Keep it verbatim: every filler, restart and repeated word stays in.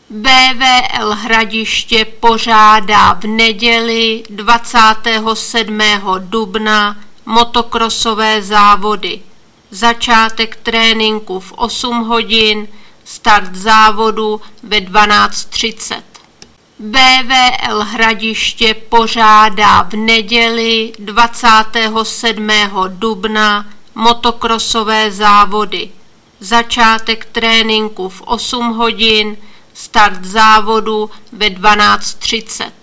bé vé el Hradiště pořádá v neděli dvacátého sedmého dubna motokrosové závody. Začátek tréninku v osm hodin, start závodu ve dvanáct třicet. bé vé el Hradiště pořádá v neděli dvacátého sedmého dubna motokrosové závody. Začátek tréninku v osm hodin, start závodu ve dvanáct třicet.